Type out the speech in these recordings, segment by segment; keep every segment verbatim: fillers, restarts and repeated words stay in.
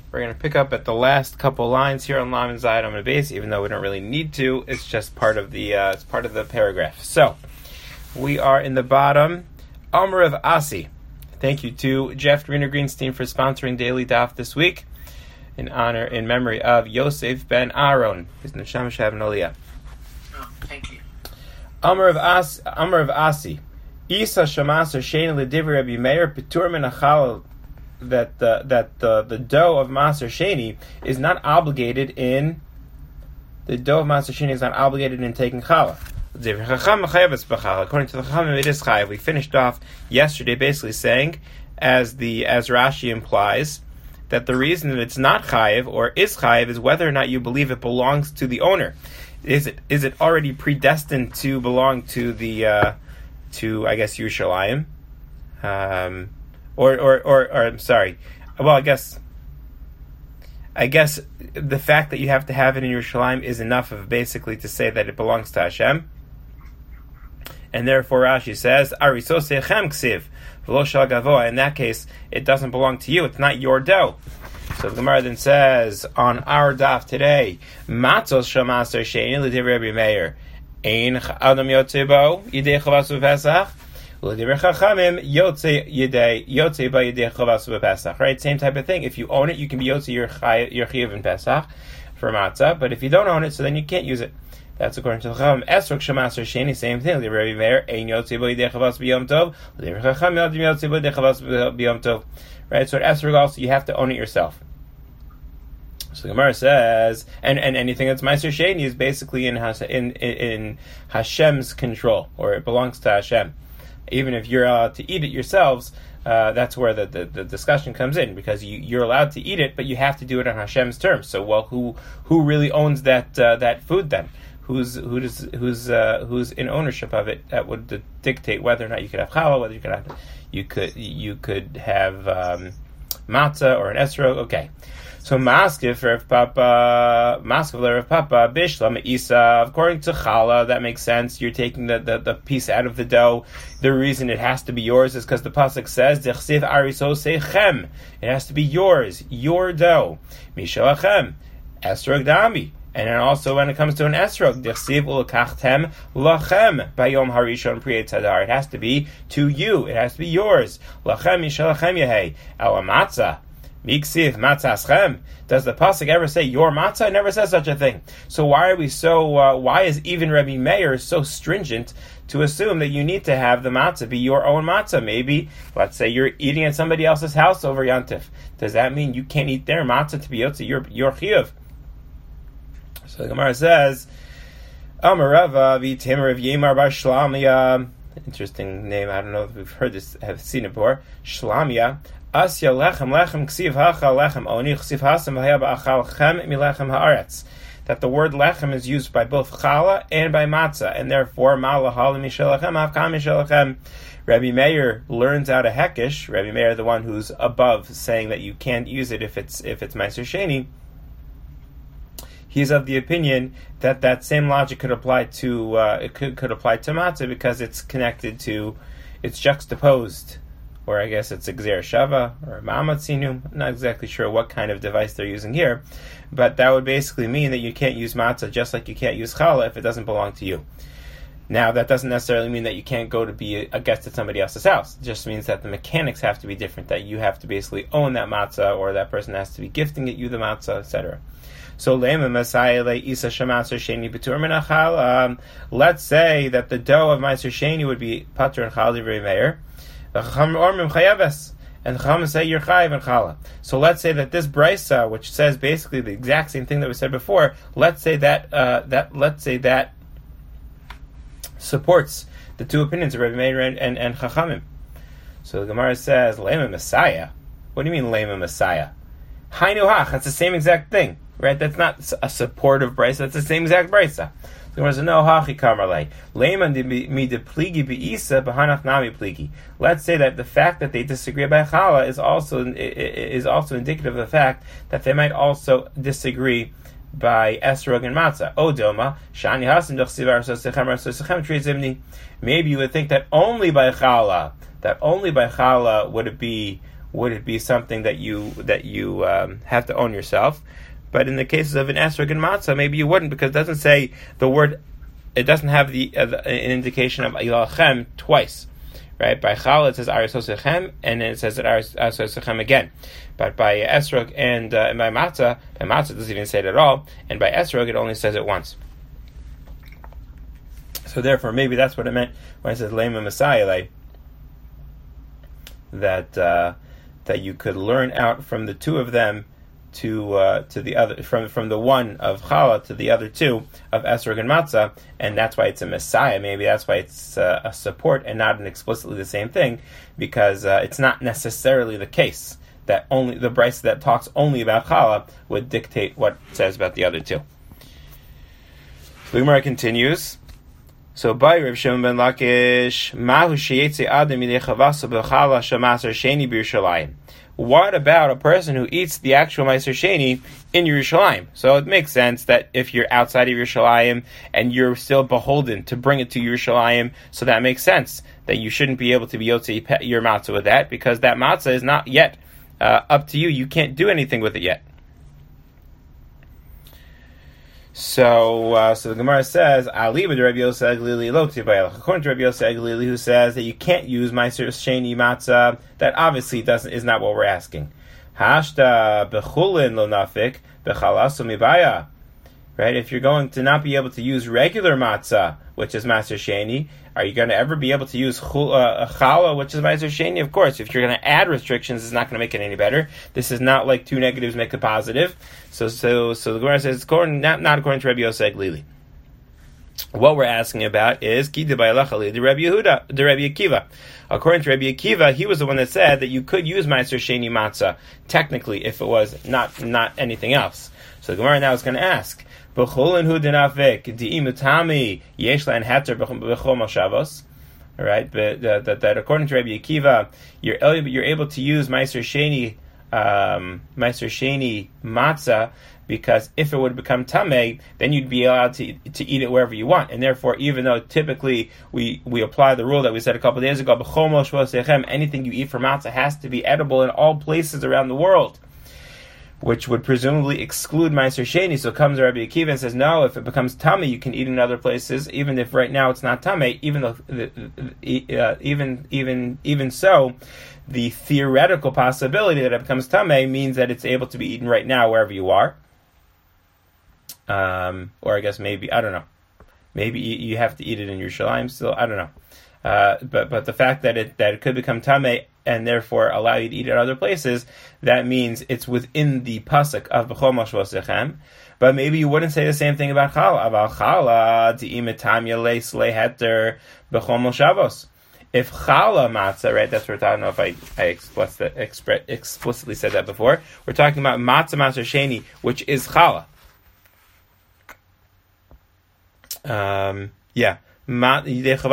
We're going to pick up at the last couple lines here on Lamed Zayin Amud Beis, even though we don't really need to. It's just part of the uh, it's part of the paragraph. So we are in the bottom. Amar of Asi. Thank you to Jeff Rena Greenstein for sponsoring Daily Daf this week, in honor, in memory of Yosef ben Aaron. His neshama shav aliyah. Oh, thank you. Amar of As, Amar of Asi. Isa shamas or shein l'divrei Rabbi Meir petur min achal. That the that the, the dough of Maser Sheni is not obligated in the dough of Maser Sheni is not obligated in taking challah. According to the Chachamim, it is chayav. We finished off yesterday basically saying, as the as Rashi implies, that the reason that it's not chayav or is chayav is whether or not you believe it belongs to the owner. Is it is it already predestined to belong to the uh, to I guess Yerushalayim? Um, Or, or, or, or, I'm sorry. Well, I guess, I guess the fact that you have to have it in Yerushalayim is enough of basically to say that it belongs to Hashem. And therefore Rashi says, Ariso sechem ksiv, v'lo shel gavoa. In that case, it doesn't belong to you. It's not your dough. So the Gemara then says, on our daf today, Matzos shamaser she'en l'divrei Rabbi Meir, ein adam yotzei bo, yidei chavas v'pesach, right, same type of thing. If you own it, you can be yotze your your chiyuv in Pesach for matzah, but if you don't own it, so then you can't use it. That's according to the Chachamim. Esrog shemaser sheni, same thing. Rabbi Meir ein yotze bo yidei chavas b'yom tov. Chachamim yotze bo yidei chavas b'yom tov. Right, so at esrog also you have to own it yourself. So the Gemara says, and, and anything that's Meiser Sheni is basically in, in in Hashem's control, or it belongs to Hashem. Even if you're allowed to eat it yourselves, uh, that's where the, the, the discussion comes in, because you, you're allowed to eat it, but you have to do it on Hashem's terms. So, well, who who really owns that uh, that food then? Who's who does who's uh, who's in ownership of it? That would d- dictate whether or not you could have challah, whether you could have you could you could have um, matzah or an esrog. Okay. So maskiv Rav Papa, maskiv Rav Papa, bishlam isa. According to challah, that makes sense. You're taking the, the, the piece out of the dough. The reason it has to be yours is because the pasuk says, "Dechsiv ariso sechem." It has to be yours, your dough. Mishalachem, esrog dami. And then also when it comes to an esrog, dechsiv ulakachtem lachem bayom harishon priyet tadar. It has to be to you. It has to be yours. Lachem mishalachem yehei ala matzah. Miksiv matzaschem. Does the pasuk ever say your matzah? It never says such a thing. So why are we so? Uh, why is even Rabbi Meir so stringent to assume that you need to have the matzah be your own matzah? Maybe, let's say you're eating at somebody else's house over Yantif. Does that mean you can't eat their matzah to be yotze your your chiyuv? So the Gemara says, Amarava v'timar of Yemar bar Shlamia. Interesting name. I don't know if we've heard this, have seen it before. Shlamia. Asya lechem lechem ksiv hacha lechem oni ksiv hasam v'haya ba'achal chem milechem haaretz. That the word lechem is used by both challah and by matzah, and therefore ma'alahal mishalachem avkam mishalachem. Rabbi Meir learns out a hekesh. Rabbi Meir, the one who's above, saying that you can't use it if it's if it's Meiser Sheni. He's of the opinion that that same logic could apply to uh, it could could apply to matzah because it's connected to, it's juxtaposed. Or I guess it's a Gzer Shava or a Ma'amatzinu. I'm not exactly sure what kind of device they're using here. But that would basically mean that you can't use matzah just like you can't use challah if it doesn't belong to you. Now, that doesn't necessarily mean that you can't go to be a guest at somebody else's house. It just means that the mechanics have to be different, that you have to basically own that matzah, or that person has to be gifting it you the matzah, et cetera. So, let's say that the dough of Meiser Sheni would be patur and chal divrei Meir. And the Chachamim say you're chayiv and challah. So let's say that this brisa, which says basically the exact same thing that we said before, let's say that uh, that let's say that supports the two opinions of Rabbi Meir and, and, and Chachamim. So the Gemara says, Lema Messiah. What do you mean Lema Messiah? Hainu hach. That's the same exact thing, right? That's not a supportive brisa. That's the same exact brisa. The Gemara says, no hachi kamarlei. Lema mi de pligi beisa b'hanach nami pligi. Let's say that the fact that they disagree by challah is also is also indicative of the fact that they might also disagree by esrog and matzah. Odoma shani hasim dechsivar sosechem sosechem tri zimni. Maybe you would think that only by challah, that only by challah would it be would it be something that you that you um, have to own yourself. But in the cases of an esrog and matzah, maybe you wouldn't, because it doesn't say the word. It doesn't have the, uh, the an indication of ilachem twice, right? By challah it says arisosechem, and then it says arisosechem again. But by esrog and, uh, and by matzah, by matzah it doesn't even say it at all, and by esrog it only says it once. So therefore, maybe that's what it meant when it says lema messiah, that uh, that you could learn out from the two of them to uh, to the other, from from the one of challah to the other two of esrog and matzah, and that's why it's a messiah. Maybe that's why it's uh, a support and not an explicitly the same thing, because uh, it's not necessarily the case that only the brisa that talks only about challah would dictate what it says about the other two. So the Gemara continues. So by Rav Shimon ben Lakish, Mahu sheyetze adam midei chavaso b'chala shemaser sheni b'Yerushalayim. What about a person who eats the actual Meiser Sheni in Yerushalayim? So it makes sense that if you're outside of Yerushalayim and you're still beholden to bring it to Yerushalayim, so that makes sense that you shouldn't be able to be yotze your matzah with that, because that matzah is not yet uh, up to you. You can't do anything with it yet. So, uh, so the Gemara says, Ali with Rabbi Yosef Aglili lo tibayach. According to Rabbi Yosef Aglili, who says that you can't use Meiser Sheni matzah, that obviously doesn't is not what we're asking. Hashta bechulin lo nafik bechalasu mibaya. Right? If you're going to not be able to use regular matzah, which is Meiser Sheni, are you going to ever be able to use chul, uh, challah, which is Meiser Sheni? Of course. If you're going to add restrictions, it's not going to make it any better. This is not like two negatives make a positive. So, so, so the Gemara says it's according, not, not according to Rabbi Yosef Glili. What we're asking about is ki debayalachali the Rabbi Yehuda, the Rabbi Akiva. According to Rabbi Akiva, he was the one that said that you could use Meiser Sheni matzah technically if it was not not anything else. So the Gemara now is going to ask. B'chulin hu denafik di'imitami yesh la'n heter b'chol mashavos. All right, but uh, that, that according to Rabbi Akiva, you're able, you're able to use Meiser Sheni um, Meiser Sheni matzah, because if it would become tamei, then you'd be allowed to to eat it wherever you want, and therefore, even though typically we, we apply the rule that we said a couple of days ago, b'chol mashvosechem, anything you eat for matzah has to be edible in all places around the world, which would presumably exclude Meiser Sheni. So comes Rabbi Akiva and says, no, if it becomes tamei, you can eat in other places, even if right now it's not tamei. Even though, uh, even even even so, the theoretical possibility that it becomes tamei means that it's able to be eaten right now wherever you are. Um, or I guess maybe I don't know. Maybe you have to eat it in Yerushalayim still. I don't know. Uh, but but the fact that it that it could become tamei and therefore allow you to eat at other places, that means it's within the pasuk of b'chol mashvosechem. But maybe you wouldn't say the same thing about challah. About challah, di'imetam yalei slei heter b'chol moshavos. If challah matzah, right? That's what we're talking about. If I I explicit, expre, explicitly said that before, we're talking about matzah matzah sheni, which is challah. Um, yeah. Um,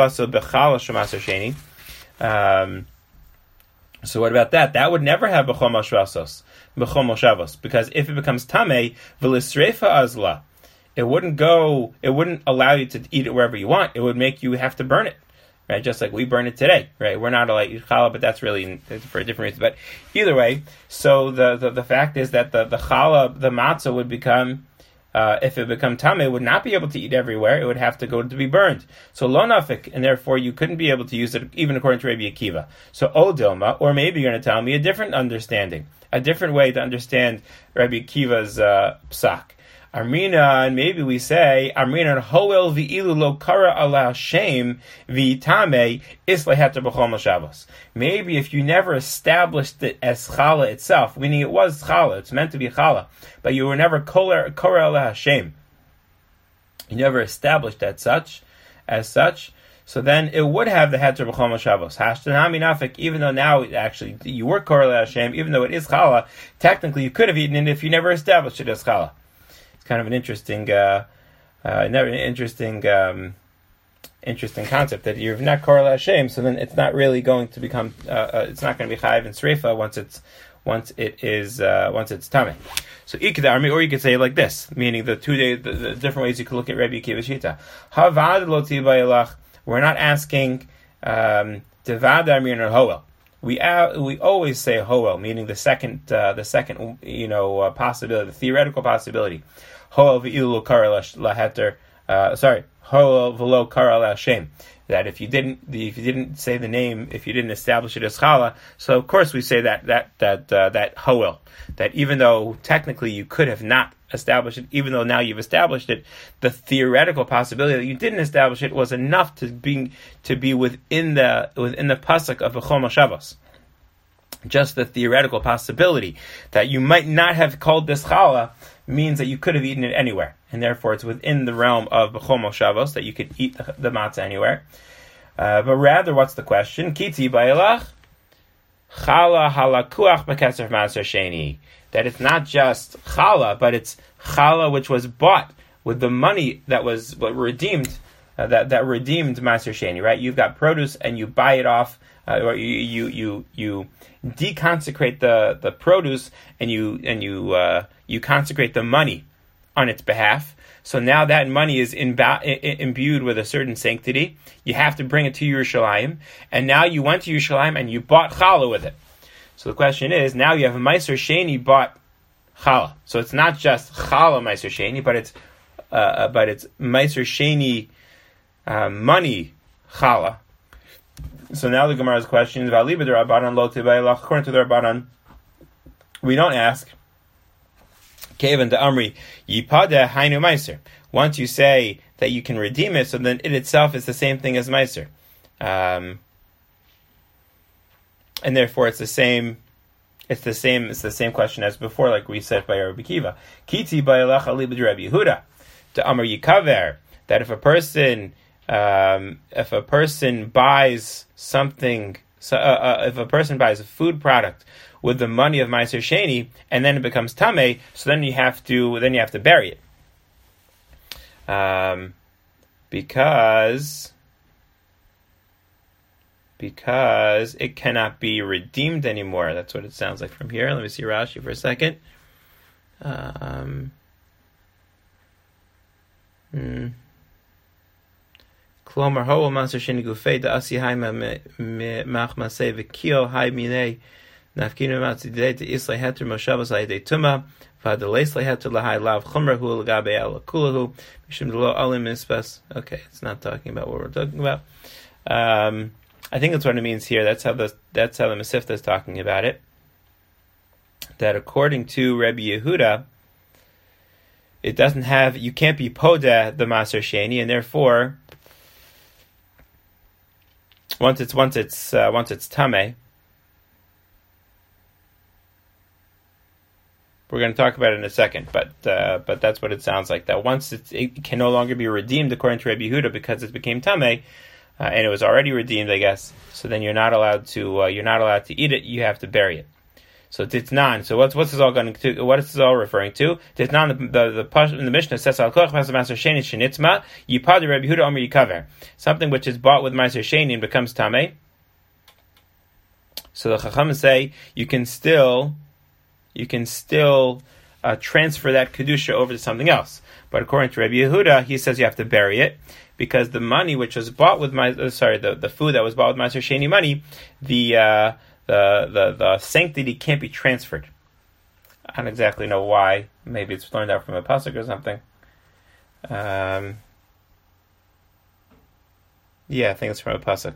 so what about that? That would never have b'chol mashvasos, b'chol moshavos, because if it becomes tamei, v'lisreifa azla, it wouldn't go, it wouldn't allow you to eat it wherever you want. It would make you have to burn it, right? Just like we burn it today, right? We're not allowed to eat challah, but that's really for a different reason. But either way, so the, the, the fact is that the, the challah, the matzah would become, Uh, if it become tamei, it would not be able to eat everywhere. It would have to go to be burned. So lo nafik, and therefore you couldn't be able to use it, even according to Rabbi Akiva. So o dilma, or maybe you're going to tell me a different understanding, a different way to understand Rabbi Akiva's uh, psak. Amrina, and maybe we say Amrina hoel v'ilu lo kara ala shem v'tamei isle heter b'chol mashavos. Maybe if you never established it as challah itself, meaning it was challah, it's meant to be challah, but you were never kara ala Hashem. You never established that such, as such. So then it would have the heter b'chol mashavos. Hashtanami nafik, even though now it actually you were kara ala Hashem, even though it is challah, technically you could have eaten it if you never established it as challah. Kind of an interesting, uh, uh, never an interesting, um, interesting concept that you're not korah Hashem, so then it's not really going to become, uh, uh, it's not going to be chayiv and sreifa once it's, once it is, uh, once it's tamei. So ikad, or you could say it like this, meaning the two day, the, the different ways you could look at Rabbi Akiva Shita. Havad lo tibayalach. We're not asking um, devad amir hoel. we uh, we always say hoel, meaning the second uh, the second you know uh, possibility, the theoretical possibility. Hoel v'ilu kara laheter. Uh, sorry, hoel v'lo kara l'Hashem. That if you didn't if you didn't say the name, if you didn't establish it as chala, so of course we say that that that uh, that hoel, that even though technically you could have not established it, even though now you've established it, the theoretical possibility that you didn't establish it was enough to be to be within the within the pasuk of B'chol Moshavos. Just the theoretical possibility that you might not have called this chala means that you could have eaten it anywhere, and therefore it's within the realm of B'chol Moshavos that you could eat the, the matzah anywhere. Uh, but rather, what's the question? Kiti ba'ilach chala halakuach b'keser maaser sheni. That it's not just chala, but it's chala which was bought with the money that was what redeemed, uh, that that redeemed maaser sheni. Right? You've got produce and you buy it off, uh, or you you you you deconsecrate the, the produce and you and you uh, you consecrate the money on its behalf. So now that money is imba- imbued with a certain sanctity. You have to bring it to Yerushalayim, and now you went to Yerushalayim and you bought challah with it. So the question is, now you have a Meiser Sheni bought challah. So it's not just challah Meiser Sheni, but it's uh, but it's Meiser Sheni uh, money challah. So now the Gemara's question is, according to the Rabbanan, we don't ask, Kevan to Amri, Yipada Hainu Meiser. Once you say that you can redeem it, so then it itself is the same thing as Meiser. Um, and therefore it's the same it's the same it's the same question as before, like we said by Rabbi Kiva. Kiti ba'elach alibad Rabbi Yehuda. To Amar Yikaver, that if a person um, if a person buys something so, uh, uh, if a person buys a food product with the money of Meiser Sheni, and then it becomes Tameh, so then you have to then you have to bury it. Um, because because it cannot be redeemed anymore. That's what it sounds like from here. Let me see Rashi for a second. Um, hmm. Klomar ho Meiser Sheni gufei da asi haima machmasei v'kio hai minei nafkinu matzidei to islay heter moshavos ayidei tuma v'adeleis heter lahai lav chumrahu l'gabe ala kulahu mishum delo alim mispas. Okay, it's not talking about what we're talking about. Um, I think that's what it means here. That's how the that's how the Masifta is talking about it. That according to Rabbi Yehuda, it doesn't have you can't be poda the Maser Sheni, and therefore once it's once it's uh, once it's tameh. We're going to talk about it in a second, but uh, but that's what it sounds like. That once it's, it can no longer be redeemed according to Rabbi Yehuda because it became tameh. Uh, and it was already redeemed, I guess. So then you're not allowed to uh, you're not allowed to eat it. You have to bury it. So titnan. So what's what's this all going to? What is this all referring to? Titnan. The the the, the Mishnah says al koch maser sheni shenitzma yipad Rabbi Yehuda omer yikaver. Something which is bought with maser sheni and becomes tameh. So the Chacham say you can still you can still uh, transfer that kedusha over to something else. But according to Rabbi Yehuda, he says you have to bury it. Because the money which was bought with my uh, sorry the, the food that was bought with Meiser Sheni money, the uh, the the the sanctity can't be transferred. I don't exactly know why. Maybe it's learned out from a pasuk or something. Um, yeah, I think it's from a pasuk.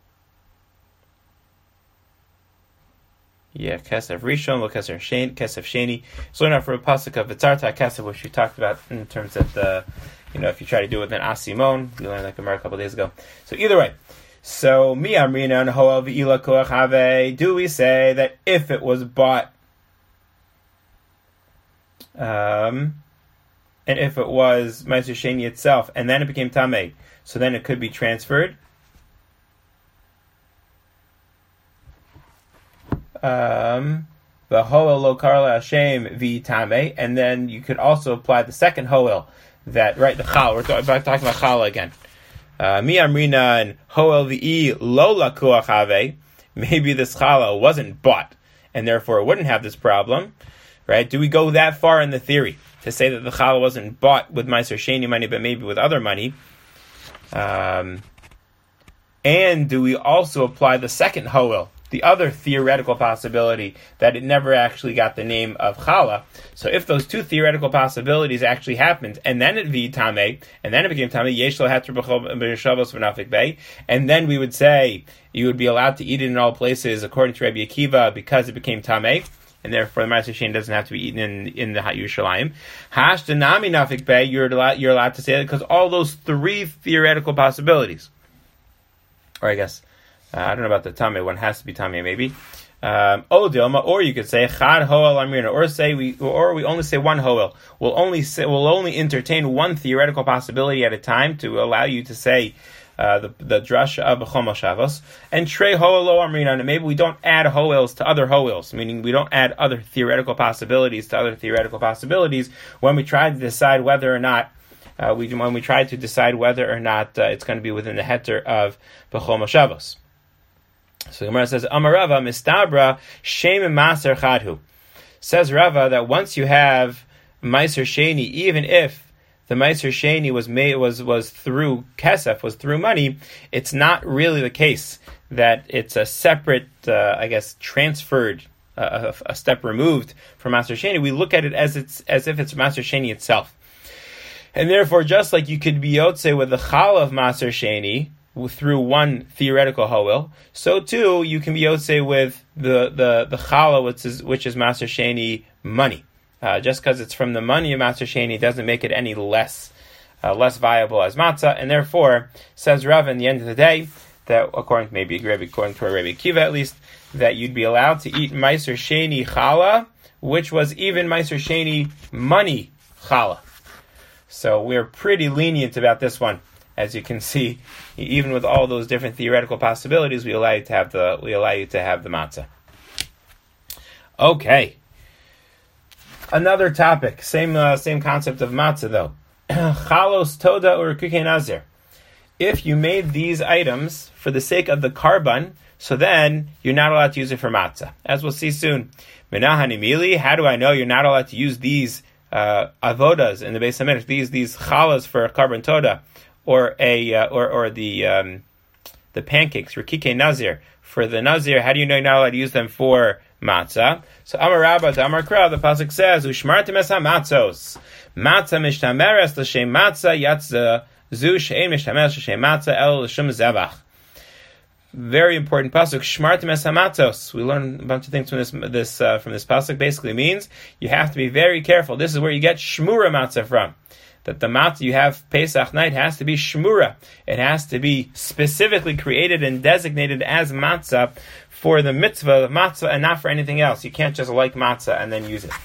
Yeah, Kesef Rishon, Lo Kesef Sheni, Kesef Sheni. It's learned out from a pasuk of Vitzarta Kesef, which we talked about in terms of the. You know, if you try to do it with an asimon, you learned that Gemara a couple days ago. So either way, so mi amrina and hoel v'ila koach have. Do we say that if it was bought, um, and if it was Meiser Sheni itself, and then it became tameh, so then it could be transferred? Um, the hoel lo karla Hashem v'tameh, and then you could also apply the second hoel. That right, the chal. We're talking about challah again. Mi amrina and hoel v'i lo lakuach have. Maybe this challah wasn't bought, and therefore it wouldn't have this problem, right? Do we go that far in the theory to say that the challah wasn't bought with Meiser Sheni money, but maybe with other money? Um, and do we also apply the second hoel the other theoretical possibility that it never actually got the name of challah. So if those two theoretical possibilities actually happened, and then it be tameh, and then it became tameh, yesh lo heter b'shavos v'nafik bay, and then we would say you would be allowed to eat it in all places according to Rabbi Akiva because it became tameh, and therefore the Ma'aser Sheni doesn't have to be eaten in in the Yerushalayim. Hash denami nafik bay, you're allowed you're allowed to say that because all those three theoretical possibilities, or I guess. Uh, I don't know about the tameh. One has to be tameh, maybe. Um, or you could say chad hoel amrina, or say we, or we only say one hoel. We'll only say, we'll only entertain one theoretical possibility at a time to allow you to say uh, the the drasha of b'chol shavos. And trey hoel lo amrina, and maybe we don't add hoels to other hoels, meaning we don't add other theoretical possibilities to other theoretical possibilities when we try to decide whether or not. Uh, we when we try to decide whether or not uh, it's going to be within the heter of b'chol shavos. So the Gemara says, Amar Rava, Mistabra, Shem Maser Chadhu. Says Rava that once you have Meiser Sheni, even if the Meiser Sheni was made was was through Kesef, was through money, it's not really the case that it's a separate, uh, I guess, transferred, uh, a, a step removed from Maser Sheni. We look at it as it's as if it's Maser Sheni itself. And therefore, just like you could be Yotze with the Chala of Maser Sheni, through one theoretical hoel, so too you can be yotze with the the the challah, which is which is Maser Sheni money. Uh, just because it's from the money of Maser Sheni doesn't make it any less uh, less viable as matzah, and therefore says Rav in the end of the day that according to maybe according to Rabbi Akiva at least that you'd be allowed to eat Maser Sheni challah, which was even Maser Sheni money challah. So we're pretty lenient about this one. As you can see, even with all those different theoretical possibilities, we allow you to have the we allow you to have the matzah. Okay, another topic, same uh, same concept of matzah though. Chalos toda or kukei nazir. If you made these items for the sake of the karban, so then you're not allowed to use it for matzah, as we'll see soon. Menahani mili, how do I know you're not allowed to use these uh, avodas in the Beis Hamikdash? These these chalas for karban toda. Or a uh, or or the um, the pancakes for kikei nazir for the nazir. How do you know you're not allowed to use them for matzah? So Amar Rabba to Amar Kra, the pasuk says ushmartem es hamatzos matzah mishtameres l'shem matzah yatzah zu she'en mishtameres l'shem matzah el l'shem zevach. Very important pasuk. Shmartem es hamatzos. We learn a bunch of things from this this uh, from this pasuk. Basically means you have to be very careful. This is where you get shmura matzah from. That the matzah you have Pesach night has to be shmura. It has to be specifically created and designated as matzah for the mitzvah of matzah and not for anything else. You can't just like matzah and then use it.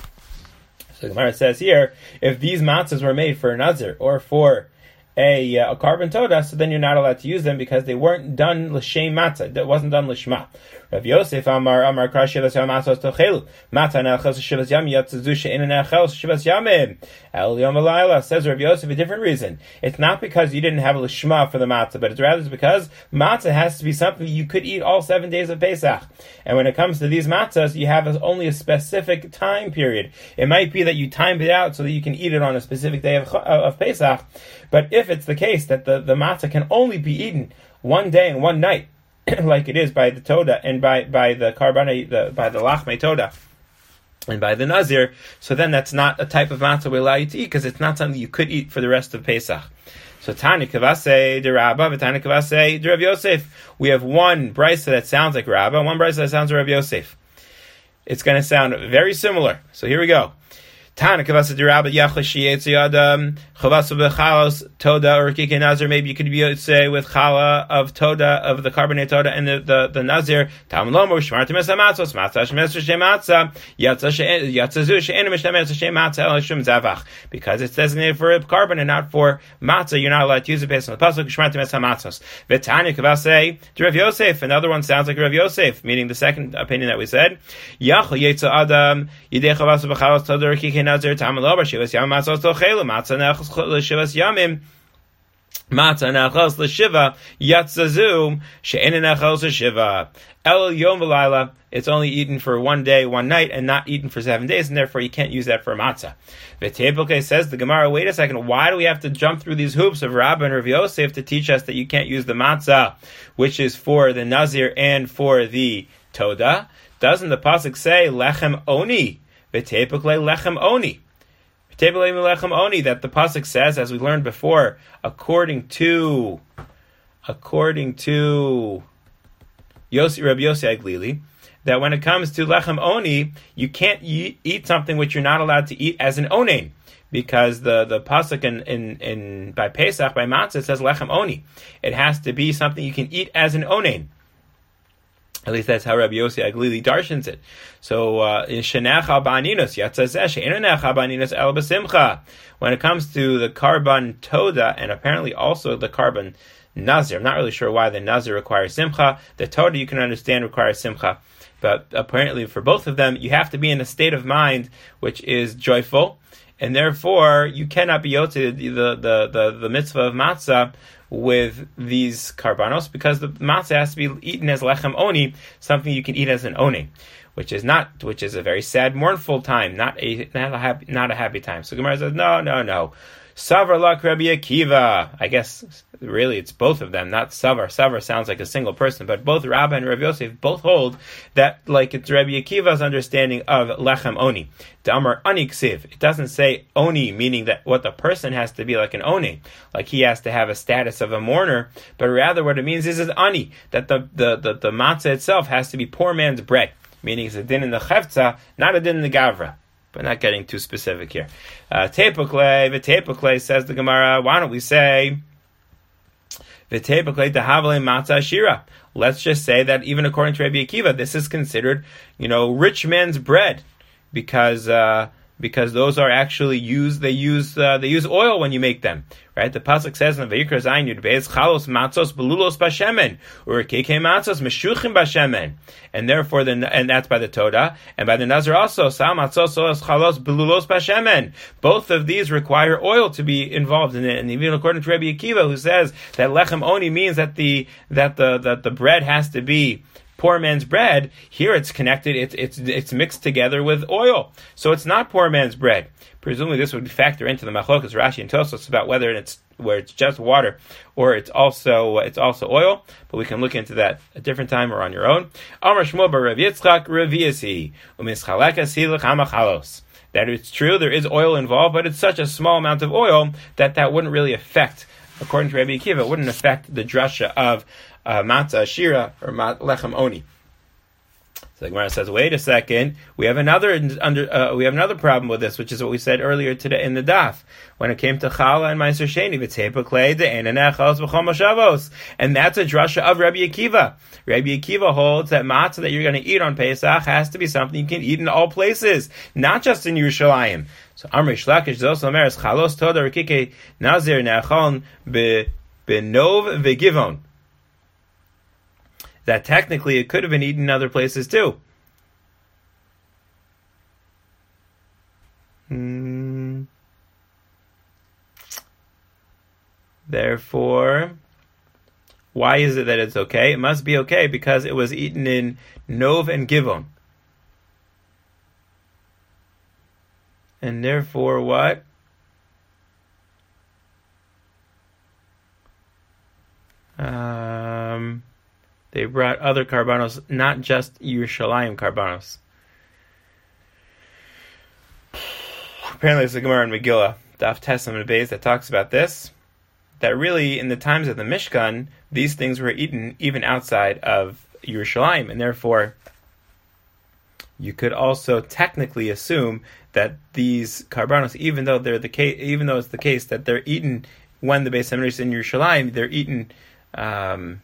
So the Gemara says here, if these matzahs were made for a nazir or for a, uh, a karban toda, so then you're not allowed to use them because they weren't done l'shem matzah. It wasn't done l'shma. Rav Yosef Amar Amar Kra Shivas Yom Matzos Tochelu Matzah Ne'achel Shivas Yom Yatzazu She'en Ne'achel Shivas Yomim El Yom Alayla. Says Rav Yosef a different reason. It's not because you didn't have a l'shma for the matzah, but it's rather because matzah has to be something you could eat all seven days of Pesach. And when it comes to these matzahs, you have only a specific time period. It might be that you timed it out so that you can eat it on a specific day of, of Pesach. But if it's the case that the, the matzah can only be eaten one day and one night, like it is by the Toda and by, by the Karbana, the, by the Lachmei Toda and by the Nazir, so then that's not a type of matzah we allow you to eat because it's not something you could eat for the rest of Pesach. So Tani Kavase de Rabba, Tani Kavase de Rav Yosef. We have one brisa that sounds like Rabba, and one brisa that sounds like Rav Yosef. It's going to sound very similar. So here we go. Tana Kavasa de Rabba Yachashi Adam Chavasa bechalos Toda or Kikei Nazir. Maybe you could be say with chala of Toda of the carbonate Toda and the the, the Nazir. Tam Lomo Shmartim Es Hamatzos Matzah Shemesr Shem Matzah Yatza Yatzazu She'en Mishtamesr Shem Matzah El Shem Zavach, because it's designated for a carbon and not for matzah. You're not allowed to use it based on the pasuk Shmartim Es Hamatzos. V'Tanya Kavase de Rav Yosef. Another one sounds like Rav Yosef, meaning the second opinion that we said. Yachal Yetza Adam Yidei Chavasa bechalos Toda or Kikei Nazir Tam Lomo Shivas Yam Matzos Tochelu Matzah Nechos L'Shivas Yamim Matzah Nechos L'Shiva Yatzazu She'en Nechos L'Shiva El Yom V'Layla. It's only eaten for one day, one night, and not eaten for seven days, and therefore you can't use that for matzah. V'Teibuke says the Gemara, wait a second, why do we have to jump through these hoops of Rabbah and Rav Yosef to teach us that you can't use the matzah, which is for the Nazir and for the Toda, doesn't the pasuk say lechem oni v'tepukle lechem oni? V'tepukle lechem oni, that the pasuk says, as we learned before, according to according to Yossi, Rabbi Yossi Aglili, that when it comes to lechem oni, you can't eat something which you're not allowed to eat as an onein. Because the, the pasuk in, in, in by Pesach, by Matzah, it says lechem oni. It has to be something you can eat as an onein. At least that's how Rabbi Yossi Aglili darshans it. So uh, in Shenech al-Ba'aninos, Yatzazeh, She'enonech al-Ba'aninos el b'simcha. When it comes to the Karban Toda, and apparently also the Karban Nazir, I'm not really sure why the Nazir requires simcha. The Toda, you can understand, requires simcha. But apparently for both of them, you have to be in a state of mind which is joyful. And therefore, you cannot be yotzei the, the, the, the mitzvah of matzah with these karbanos, because the matzah has to be eaten as lechem oni, something you can eat as an oni, which is not, which is a very sad, mournful time, not a not a happy, not a happy time. So Gemara says, no, no, no. Savar lak Rabbi Akiva. I guess really it's both of them, not Savar. Savar sounds like a single person, but both Rabbi and Rabbi Yosef both hold that, like it's Rabbi Akiva's understanding of lechem oni. Damar ani ksiv. It doesn't say oni, meaning that what the person has to be like an oni, like he has to have a status of a mourner, but rather what it means is is ani, that the the the, the matzah itself has to be poor man's bread, meaning it's a din in the chevtza, not a din in the gavra. But not getting too specific here. Tepukle, v'tepukle, says the Gemara, why don't we say v'tepukle dahavle matzah shira? Let's just say that even according to Rabbi Akiva, this is considered, you know, rich man's bread, because uh, because those are actually used. They use uh, they use oil when you make them, right? The pasuk says in Vayikra Zayin Yud Beis chalos matzos belulos bashemen or kekei matzos meshuchim bashemen, and therefore the and that's by the Toda, and by the Nazir also sal matzos chalos belulos bashemen. Both of these require oil to be involved in it, and even according to Rabbi Akiva, who says that lechem oni means that the that the that the bread has to be poor man's bread, here it's connected, it's it's it's mixed together with oil, so it's not poor man's bread. Presumably this would factor into the machlokas Rashi and Tosfos about whether it's where it's just water or it's also it's also oil, but we can look into that a different time or on your own. Amar Shmuel bar Rav Yitzchak reviasi umischalekasi l'chamachalos. That it's true, there is oil involved, but it's such a small amount of oil that that wouldn't really affect, according to Rabbi Akiva, it wouldn't affect the drasha of Uh, matzah shira or mat, lechem oni. So the Gemara says, wait a second, we have another under uh, we have another problem with this, which is what we said earlier today in the daf when it came to challah and meiser sheni v'tepukle de'enanechos v'chol moshavos, and that's a drasha of Rabbi Akiva. Rabbi Akiva holds that matzah that you're going to eat on Pesach has to be something you can eat in all places, not just in Yerushalayim. So Amri Shlakish Zos Omeres chalos toda rikike nazir ne'achon benov v'givon. That technically it could have been eaten in other places too. Hmm. Therefore, why is it that it's okay? It must be okay because it was eaten in Nov and Givon. And therefore what? Um... They brought other karbanos, not just Yerushalayim karbanos. Apparently there's a Gemara in Megillah, Daf Tesam and Beis, that talks about this, that really in the times of the Mishkan, these things were eaten even outside of Yerushalayim, and therefore you could also technically assume that these karbanos, even though they're the case, even though it's the case that they're eaten when the Beis Hamikdash is in Yerushalayim, they're eaten um,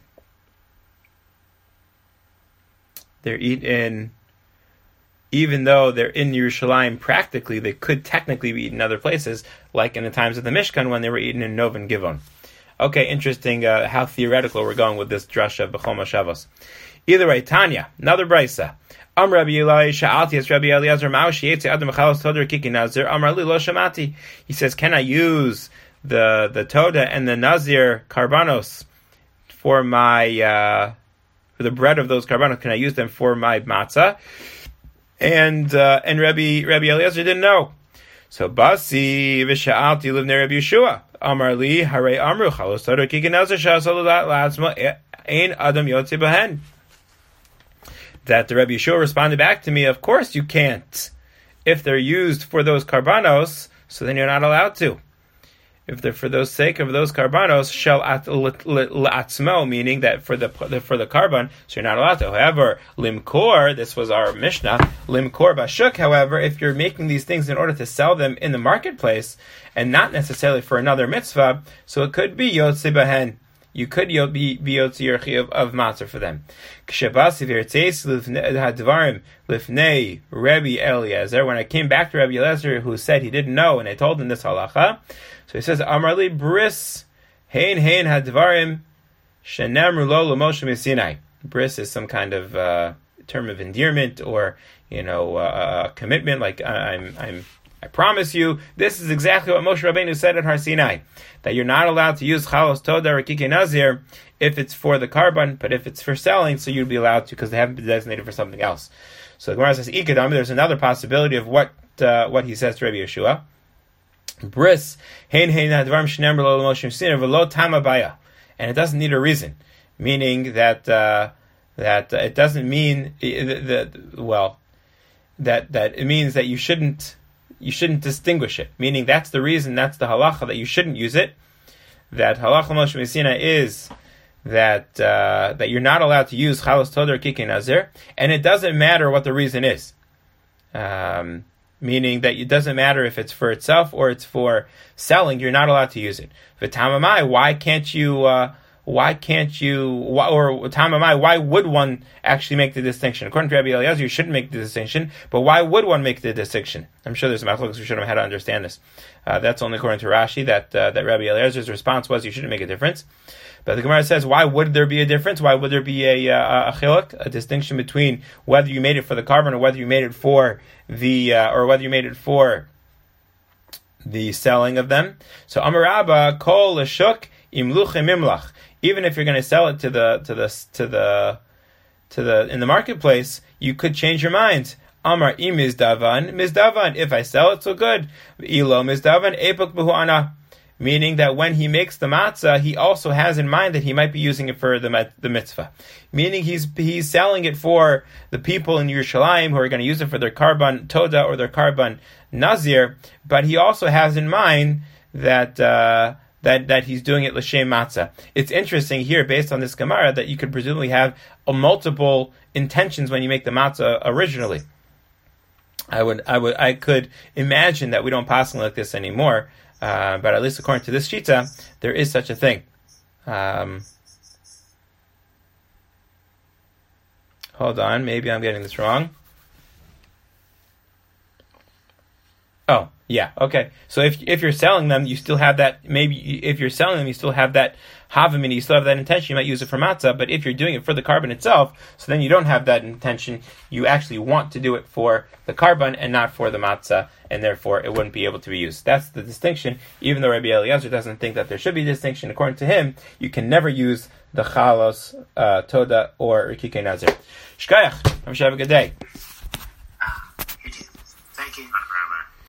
They're eaten, even though they're in Yerushalayim, practically, they could technically be eaten in other places, like in the times of the Mishkan when they were eaten in Nov and Givon. Okay, interesting uh, how theoretical we're going with this drasha of B'chol Moshavos. Either way, Tanya, another brisa. Am Rabbi Eli, Sha'alti es Rabbi Eliezer, Ma'u she'yetzi adam v'chalos toda rikiki nazir, Amar li lo shamati. He says, can I use the, the Toda and the Nazir karbanos for my... Uh, For the bread of those karbanos, can I use them for my matzah? And uh, and Rabbi Rabbi Eliezer didn't know. So Basi v'sha'alti live near Rabbi Yeshua. Amar li harei amru chalos toda kikin nazir sha'asolu la'atzma ein adam yotzi b'hen. That the Rabbi Yeshua responded back to me, of course you can't. If they're used for those karbanos, so then you're not allowed to. If they're for those sake of those karbanos, shel la'atzmo, meaning that for the for the karban, so you're not allowed to. However, limkor, this was our Mishnah, limkor bashuk. However, if you're making these things in order to sell them in the marketplace and not necessarily for another mitzvah, so it could be yotze bahen. You could be be yotze your chiyuv of matzah for them. Kshabasi v'yirtzeis hadvarim lifnei Rabbi Eliezer. When I came back to Rabbi Eliezer, who said he didn't know, and I told him this halacha. So he says, Amarli bris, hein hein hadvarim, shenemru lo l'Moshe Sinai. Bris is some kind of uh, term of endearment, or you know, uh, commitment. Like I'm, I'm, I promise you, this is exactly what Moshe Rabbeinu said at Har Sinai, that you're not allowed to use chalos toda or kikei nazir if it's for the karban, but if it's for selling, so you'd be allowed to because they haven't been designated for something else. So the Gemara says, Ikadam, there's another possibility of what uh, what he says to Rabbi Yeshua. Bris, hein hein hadvarim shenemru lo l'Moshe Sinai v'lo tama baya, and it doesn't need a reason, meaning that uh, that uh, it doesn't mean that well that that it means that you shouldn't you shouldn't distinguish it, meaning that's the reason, that's the halacha that you shouldn't use it. That halacha Moshe Sinai is that uh, that you're not allowed to use chalos toda or kikei nazir, and it doesn't matter what the reason is. Um, Meaning that it doesn't matter if it's for itself or it's for selling, you're not allowed to use it. V'tamamai, why can't you? Uh, why can't you? Why, or tamamai, why would one actually make the distinction? According to Rabbi Eliezer, you shouldn't make the distinction, but why would one make the distinction? I'm sure there's machlokes we should have had to understand this. Uh, that's only according to Rashi that uh, that Rabbi Eliezer's response was you shouldn't make a difference. But the Gemara says, why would there be a difference? Why would there be a uh, a chiluk, a distinction between whether you made it for the karban or whether you made it for the uh, or whether you made it for the selling of them? So Amar Rabba kol l'shuk imluch imimlach. Even if you're going to sell it to the to the to the to the in the marketplace, you could change your mind. Amar im mizdavan mizdavan. If I sell it, so good. Ilo mizdavan epok b'hu ana. Meaning that when he makes the matzah, he also has in mind that he might be using it for the the mitzvah. Meaning he's he's selling it for the people in Yerushalayim who are going to use it for their karban toda or their karban nazir, but he also has in mind that uh, that that he's doing it l'shem matzah. It's interesting here, based on this Gemara, that you could presumably have a multiple intentions when you make the matzah originally. I would I would I could imagine that we don't pass like this anymore. Uh, but at least according to this shita, there is such a thing. Um, hold on, maybe I'm getting this wrong. Oh, yeah, okay. So if if you're selling them, you still have that, maybe if you're selling them, you still have that havamini, you still have that intention, you might use it for matzah, but if you're doing it for the karban itself, so then you don't have that intention, you actually want to do it for the karban and not for the matzah, and therefore it wouldn't be able to be used. That's the distinction, even though Rabbi Eliezer doesn't think that there should be a distinction. According to him, you can never use the chalos, uh, toda, or kikei nazir. Shkayach, have a good day. Thank you.